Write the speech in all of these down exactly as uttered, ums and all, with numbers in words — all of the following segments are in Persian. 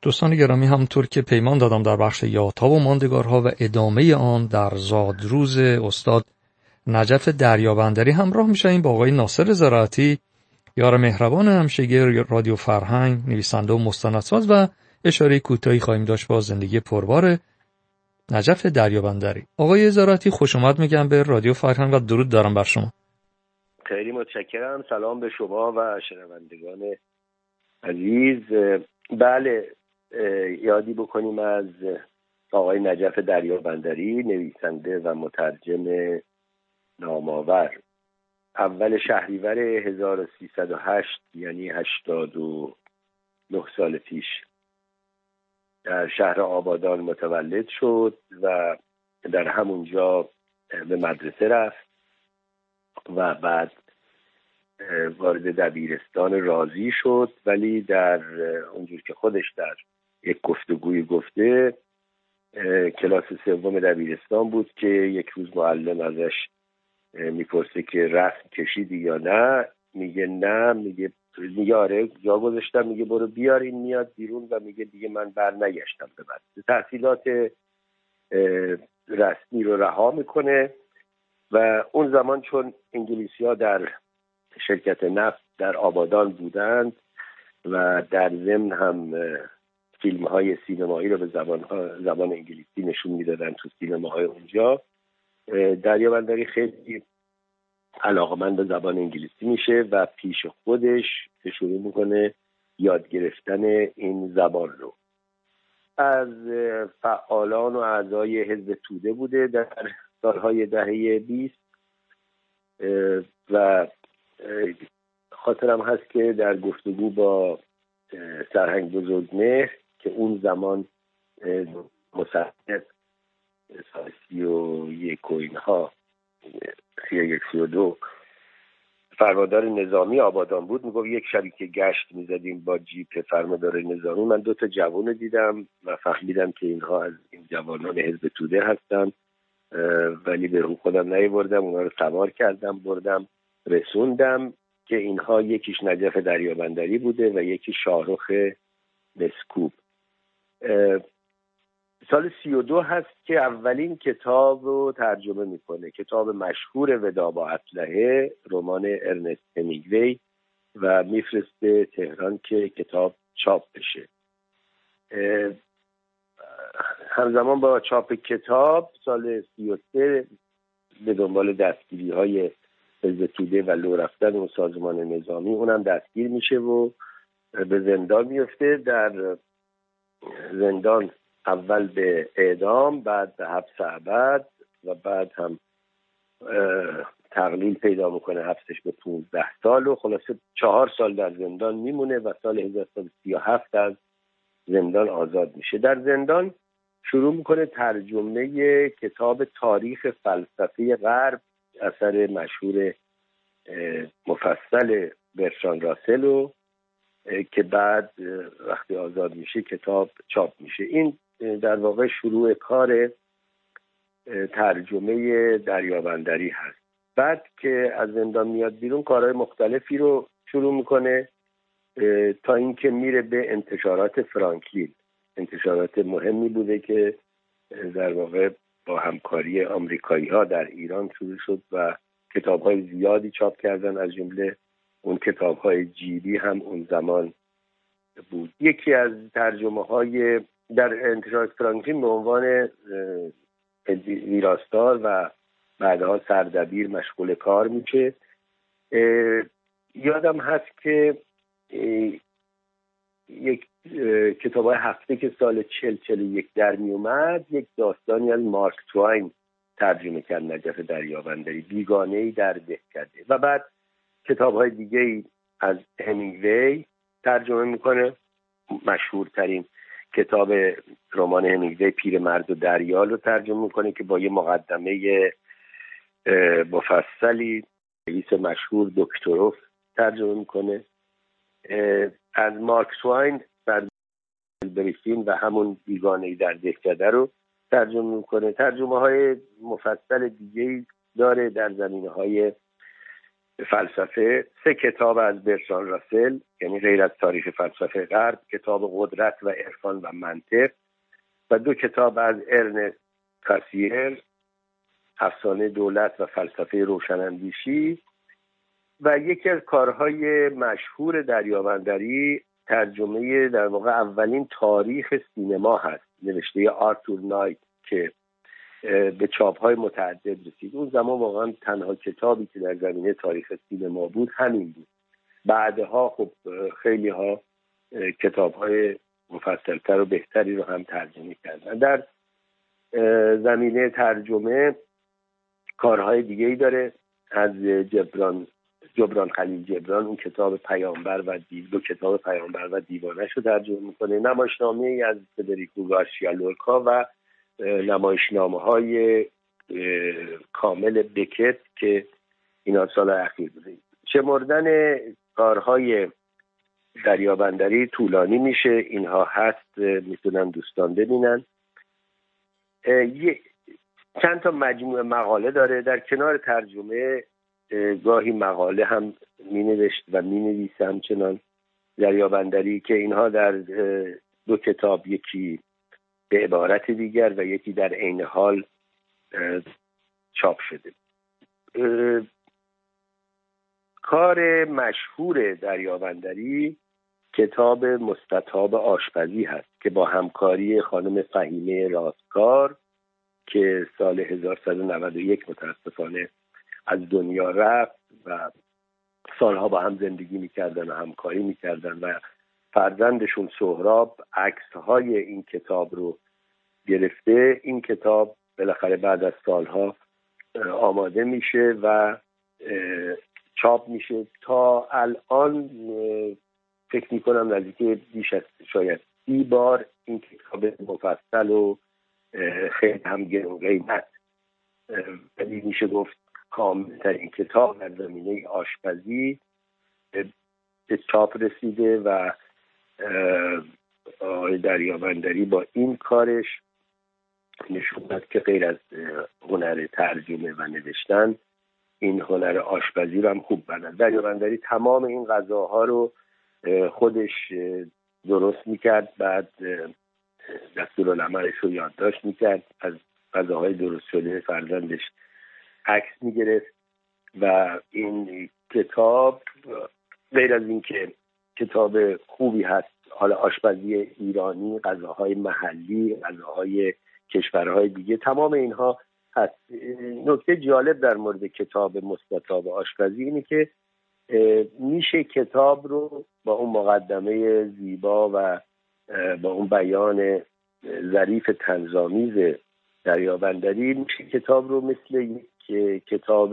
دوستان گرامی، همونطور که پیمان دادم در بخش یادها و ماندگارها و ادامه آن در زادروز استاد نجف دریابندری همراه میشیم با آقای ناصر زراعتی، یار مهربان همشگی رادیو فرهنگ، نویسنده و مستندساز، و اشاره کوتاهی خواهیم داشت با زندگی پربار نجف دریابندری. آقای زراعتی خوش اومد میگم به رادیو فرهنگ و درود دارم بر شما. خیلی متشکرم. سلام به شما و شنوندگان عزیز. بله، یادی بکنیم از آقای نجف دریابندری، نویسنده و مترجم نامآور. اول شهریور هزار و سیصد و هشت، یعنی هشتاد و نه سال پیش، در شهر آبادان متولد شد و در همونجا به مدرسه رفت و بعد وارد دبیرستان رازی شد، ولی در اونجور که خودش در یک گفتگوی گفته کلاس سوم دبیرستان بود که یک روز معلم ازش میپرسه که رسم کشیدی یا نه، میگه نه، میگه میگه آره جا گذاشتم، میگه برو بیار. این میاد بیرون و میگه دیگه من بر نگشتم به بعد. تحصیلات رسمی رو رها میکنه و اون زمان چون انگلیسی ها در شرکت نفت در آبادان بودند و در ضمن هم فیلم های سینمایی رو به زبان, زبان انگلیسی نشون میدادن تو سینماهای اونجا، دریابندری خیلی علاقه‌مند به زبان انگلیسی میشه و پیش خودش شروع میکنه یاد گرفتن این زبان رو. از فعالان و اعضای حزب توده بوده در سالهای دهه بیست و خاطرم هست که در گفتگو با سرهنگ بزرگمهر که اون زمان مصدق سال سی و یک و اینها سی و یک سی و دو فرماندار نظامی آبادان بود، میگفت یک شبی که گشت میزدیم با جیپ فرماندار نظامی، من دو تا جوان دیدم و فهمیدم که اینها از این جوانان حزب توده هستن، ولی به رو خودم نیاوردم، اونها رو سوار کردم بردم رسوندم که اینها یکیش نجف دریابندری بوده و یکی شاهرخ مسکوب. سال سی و دو هست که اولین کتاب رو ترجمه میکنه، کتاب مشهور ودا با اسلحه، رمان ارنست همینگوی، و میفرسته تهران که کتاب چاپ بشه. همزمان با چاپ کتاب سال سی و سه به دنبال دستگیری های حزب توده و لو رفتن اون سازمان نظامی اونم دستگیر میشه و به زندان میفته. در زندان اول به اعدام، بعد به حبس ابد و بعد هم تقلیل پیدا میکنه حبسش به پونزده سال و خلاصه چهار سال در زندان میمونه و سال هزار و سیصد و سی و هفت از زندان آزاد میشه. در زندان شروع میکنه ترجمه کتاب تاریخ فلسفه غرب، اثر مشهور مفصل برتراند راسل رو که بعد وقتی آزاد میشه کتاب چاپ میشه. این در واقع شروع کار ترجمه دریابندری هست. بعد که از زندان میاد بیرون کارهای مختلفی رو شروع میکنه تا اینکه میره به انتشارات فرانکلین. انتشارات مهمی بوده که در واقع با همکاری آمریکایی ها در ایران شروع شد و کتاب‌های زیادی چاپ کردن، از جمله اون کتاب‌های جیبی هم اون زمان بود. یکی از ترجمه‌های در انتشارات فرانکلین به عنوان ویراستار و بعدها سردبیر مشغول کار میشه. یادم هست که یک کتاب‌های هفته که سال چل چل و یک در می اومد، یک داستانی از مارک تواین ترجمه کرد نجف دریابندری، بیگانه‌ای در دهکده، و بعد کتاب‌های دیگه‌ای از همینگوی ترجمه میکنه. مشهورترین کتاب رمان همینگوی پیرمرد و دریا رو ترجمه میکنه که با یه مقدمه مفصلی رئیس مشهور دکتروف ترجمه میکنه. از مارک تواین در بریفین و همون بیگانه‌ای در دهکده رو ترجمه میکنه. ترجمه های مفصل دیگه‌ای داره در زمینه های فلسفه، سه کتاب از برتراند راسل یعنی غیر از تاریخ فلسفه غرب، کتاب قدرت و عرفان و منطق، و دو کتاب از ارنست کاسیر، افسانه دولت و فلسفه روشناندیشی، و یکی از کارهای مشهور دریابندری ترجمه در واقع اولین تاریخ سینما هست، نوشته آرتور نایت که به چاپ‌های متعدد رسید. اون زمان واقعا تنها کتابی که در زمینه تاریخ سینما بود همین بود. بعدها خب خیلی ها کتاب‌های مفصل‌تر و بهتری رو هم ترجمه کردن. در زمینه ترجمه کارهای دیگه‌ای داره، از جبران جبران خلیل جبران اون کتاب پیامبر و دیو دو کتاب پیامبر و دیوانه‌اش رو ترجمه میکنه، نمایشنامه‌ای از فدریکو گارسیا لورکا و نمایشنامه‌های کامل بکت که اینا سال اخیر بوده. شمردن کارهای دریابندری طولانی میشه، اینها هست میتونن دوستان ببینن. چند تا مجموعه مقاله داره، در کنار ترجمه گاهی مقاله هم می نوشت و می نویسه همچنان دریابندری که اینها در دو کتاب، یکی به عبارت دیگر و یکی در عین حال چاپ شده. کار مشهور دریابندری کتاب مستطاب آشپزی هست که با همکاری خانم فهیمه راستکار که سال هزار و صد و نود و یک متاسفانه از دنیا رفت و سالها با هم زندگی میکردن و همکاری میکردن و فرزندشون سهراب عکسهای این کتاب رو گرفته. این کتاب بالاخره بعد از سالها آماده میشه و چاپ میشه. تا الان فکر میکنم نزدیک بیش از شاید سی بار این کتاب مفصل و خیلی هم گران قیمت، ولی میشه گفت کاملترین کتاب در زمینه آشپزی به چاپ رسیده و آقای دریابندری با این کارش نشون داد که غیر از هنر ترجمه و نوشتن این هنر آشپزی رو هم خوب بلد. دریابندری تمام این غذاها رو خودش درست میکرد، بعد دستورالعملش رو یادداشت میکرد، از غذاهای درست شده فرزندش عکس میگرفت و این کتاب غیر از این که کتاب خوبی هست، حالا آشپزی ایرانی، غذاهای محلی، غذاهای کشورهای دیگه، تمام اینها هست. نکته جالب در مورد کتاب مستطاب آشپزی اینه که میشه کتاب رو با اون مقدمه زیبا و با اون بیان ظریف طنزآمیز دریابندری میشه کتاب رو مثل یک کتاب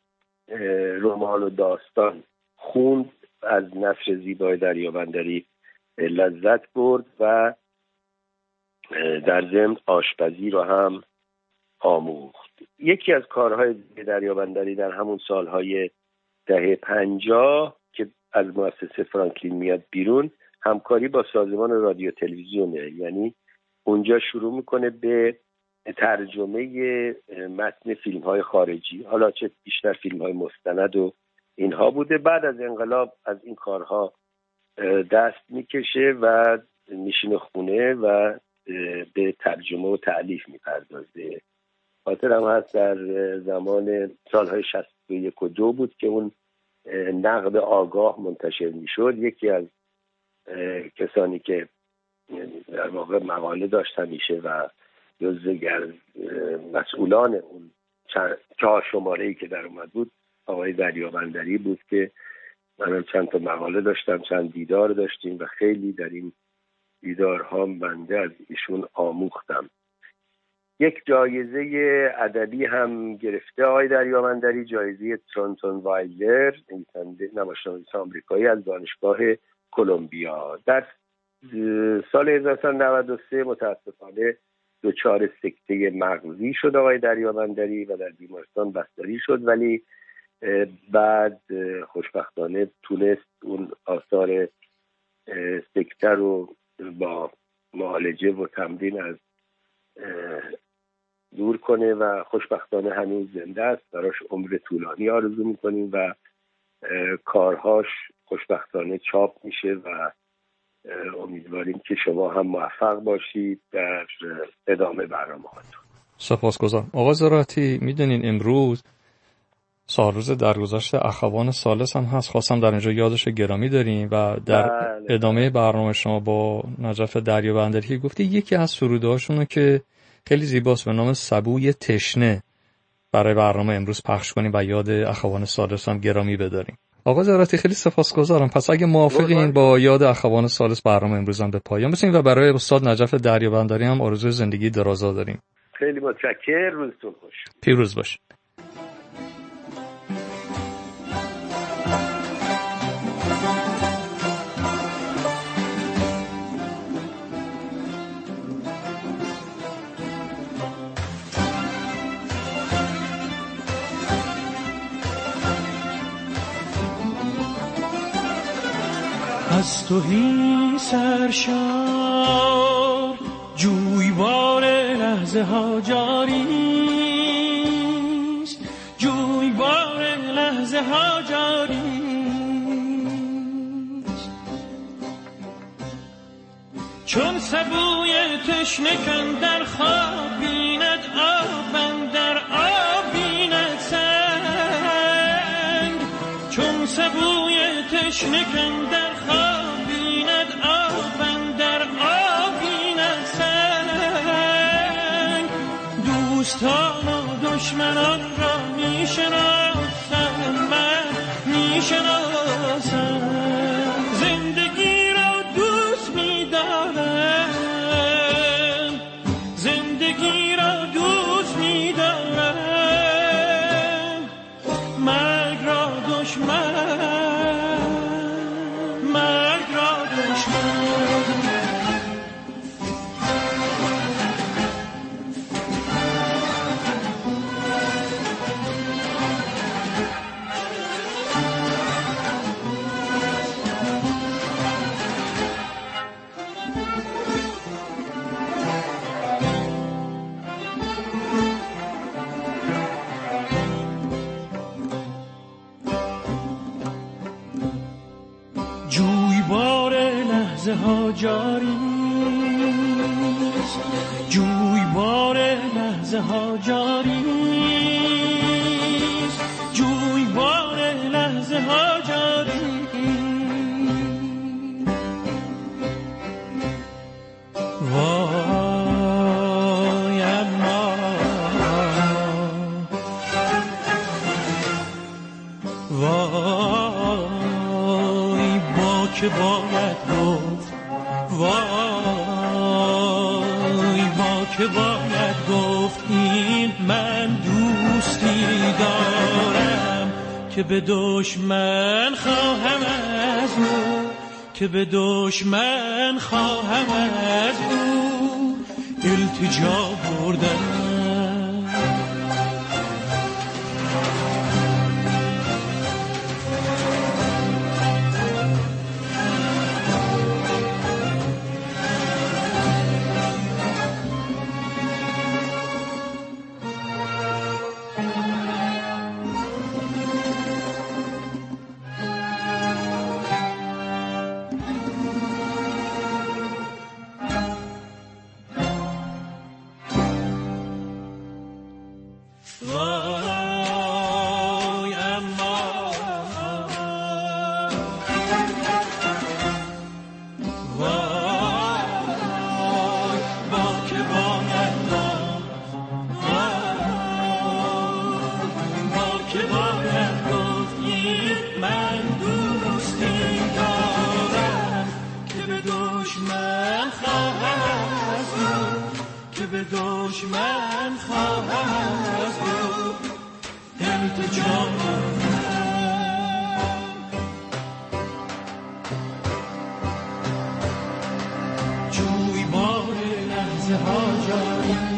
رمان و داستان خوند، از نثر زیبای دریابندری لذت برد و در ضمن آشپزی رو هم آموخت. یکی از کارهای دریابندری در همون سالهای دهه پنجاه که از مؤسسه فرانکلین میاد بیرون، همکاری با سازمان رادیو تلویزیونه، یعنی اونجا شروع میکنه به ترجمه متن فیلم های خارجی، حالا چه بیشتر فیلم های مستند و اینها بوده. بعد از انقلاب از این کارها دست میکشه و میشینه خونه و به ترجمه و تألیف میپردازه. خاطرم هست در زمان سالهای شصت و یک و دو بود که اون نقد آگاه منتشر میشد. یکی از کسانی که در واقع مقاله داشت همیشه و جزء مسئولان اون چهار شماره‌ای که در اومد بود آقای دریابندری بود که من چند تا مقاله داشتم، چند دیدار داشتیم و خیلی در این دیدارها بنده از ایشون آموختم. یک جایزه ادبی هم گرفته آقای دریابندری، جایزه ترونتون وایلر، نمایشنامه‌نویس آمریکایی از دانشگاه کلمبیا. در سال هزار و سیصد و نود و سه متاسفانه دچار سکته مغزی شد آقای دریابندری و در بیمارستان بستری شد، ولی بعد خوشبختانه تونست اون آثار سکته رو با معالجه و تمرین از دور کنه و خوشبختانه هنوز زنده است. براش عمر طولانی آرزو میکنیم و کارهاش خوشبختانه چاپ میشه و امیدواریم که شما هم موفق باشید در ادامه برنامه‌هاتون. سپاسگزارم. آقای زراعتی، میدونین امروز سالروز درگذشت اخوان ثالث هم هست. خواستم در اینجا یادش گرامی داریم و در بله. ادامه برنامه شما با نجف دریابندری گفتی یکی از سرودهاشونو که خیلی زیباست به نام سبوی تشنه برای برنامه امروز پخش کنیم و یاد اخوان ثالث هم گرامی بداریم. آقا زراعتی خیلی سپاسگزارم. پس اگه موافقین با یاد اخوان ثالث برنامه امروز هم به پایان برسونیم و برای استاد نجف دریابندری هم آرزوی زندگی درازا داریم. خیلی متشکرم. روزتون خوش. پیروز باشید. از تویی سرشار جویبار لحظه ها جاریست، جویبار لحظه ها جاریست. چون سبوی تشنه کندر خواب بیند آب اندر آب بیند سنگ، چون سبوی تشنه کندر خواب بیند آب اندر آب بیند سنگ. دوستان و دشمنان را میشناسم من میشناسم، زندگی را دوست میدارم، زندگی را دوست میدارم، مرگ را دشمن ها جاریست، جویبار لحظه ها جاریست، جویبار لحظه ها جاریست. وای اما وای با که باید گفت، وای با که باید گفت این من دوستی دارم که به دشمن خواهم از او، که به دشمن خواهم از او التجا بردم. دشمن خواهم از او التجا جویبار لحظه ها جاری